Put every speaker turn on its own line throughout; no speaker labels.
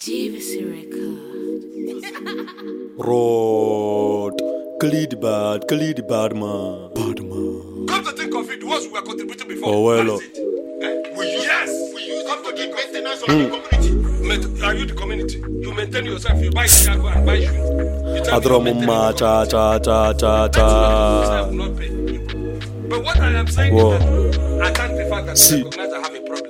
GVC record.
Road. Khalid bad man.
Come to think of it, the ones we were contributing before.
Oh, well,
That is it. We use
Come to the maintenance of the community.
Are you the community? You maintain yourself. You buy Chiago and buy shoes. You tell me you're maintaining
Adromuma
the
cha
community.
cha.
Yourself will not pay. But what I am saying
Whoa.
is that I can't the fact that
See.
you recognize I have a problem.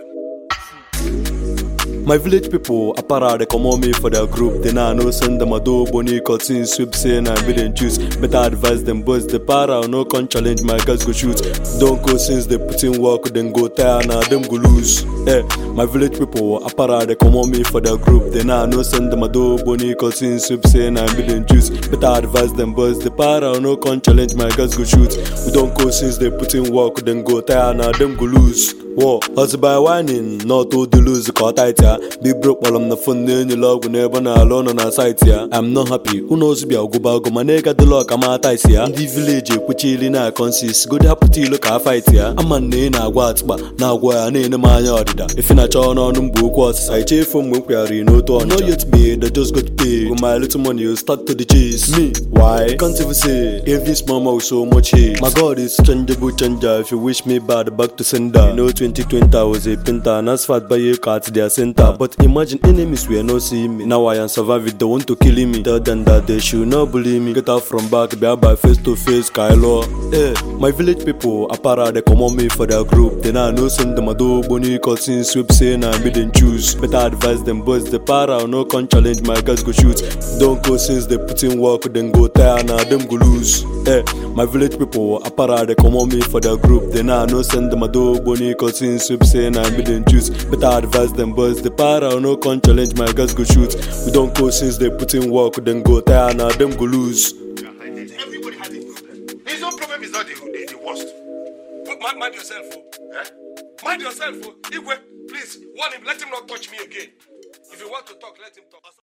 My village people, apara they come on me for their group. They now know send them a do boni cutting sweep saying I didn't choose. Better advise them boys the para no can challenge my guys go shoot. Don't go since they put in work then go tire now them go lose. My village people, apara they come on me for their group. They now know send them a do boni cutting sweep saying I didn't choose. Better advise them boys the para no can challenge my guys go shoot. We don't go since they put in work then go tire now them go lose. Whoa, hustle by whining, not to the lose the car tight ya. Big broke while I'm the fun in your log whenever I'm alone on our site ya. I'm not happy, who knows be a go bago, my nigga the lock, I'm out ice ya. The village, which in a consist, good happy to look at fight ya. I'm a name, I watch, but now go a name, my yard. If you're not on them book, what's I cheer from Mukwari, no to know yet be, that just got paid. With my little money, you start to the chase. Me, why? Can't even say, if this mama was so much hate. My God is changeable changer, if you wish me bad, back to sender. You know, 2020 I was a painter and as fat by a cat their center. But imagine enemies were not seeing me. Now I am surviving, they want to kill me. Tell them that they should not bully me. Get out from back, be by face to face, Kylo. My village people, apara they come on me for their group. They now know send them a do boni cutting sweep saying I didn't choose. Better advise them boys the para no can challenge my guys go shoot. Don't go since they put in work then go tire now them go lose. My village people, apara they come on me for their group. They now know send them a do boni cutting sweep saying I didn't choose. Better advise them boys the para no can challenge my guys go shoot. We don't go since they put in work then go tire now them go lose.
Everybody had a problem. His own problem is not the worst.
But mind yourself, Mind yourself, Igwe. Please warn him. Let him not touch me again. If you want to talk, let him talk.